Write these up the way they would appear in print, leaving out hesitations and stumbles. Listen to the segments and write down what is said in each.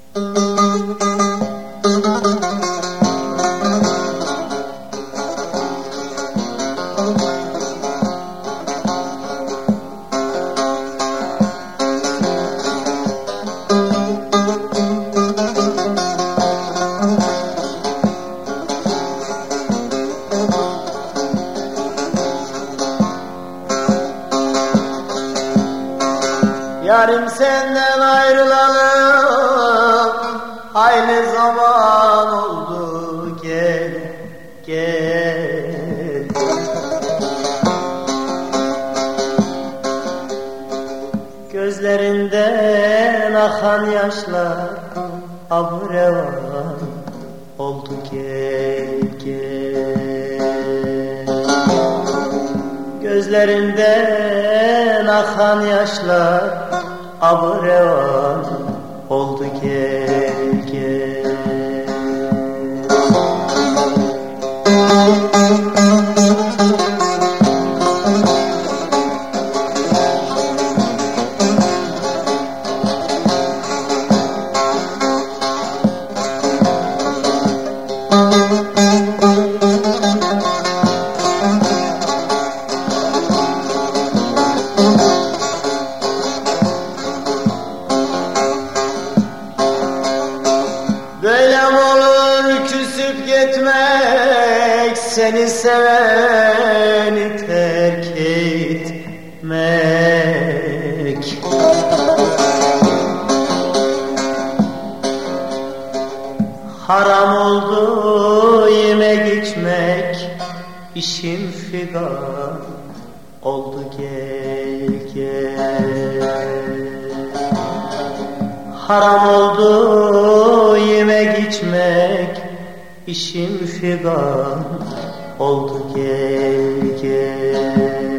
Yarim senden ayrılalı hayli zaman oldu, gel gel. Gözlerinden akan yaşlar abrevan oldu, gel gel. Gözlerinden akan yaşlar abrevan oldu, gel gel. Böyle mi olur küsüp gitmek, seni seveni terk etmek? Haram oldu yemek içmek, işim figan oldu, gel gel. Haram oldu yemek içmek, işim figan oldu, gel gel.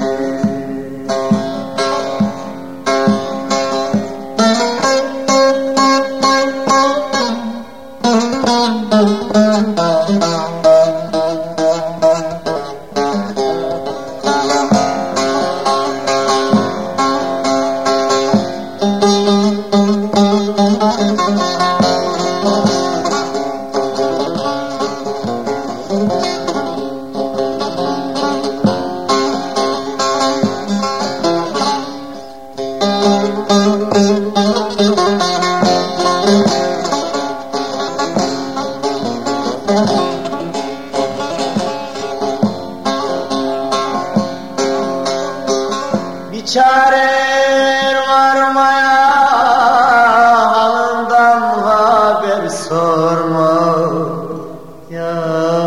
Bir çare varmaya, halından haber sorma ya.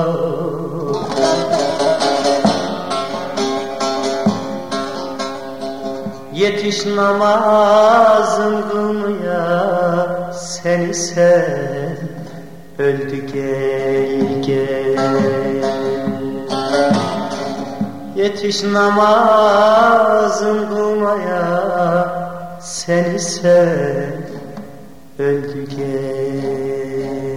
Yetiş namazın kılmaya, seni sev öldü, gel gel. Yetiş namazın kılmaya, seni sev öldü, gel.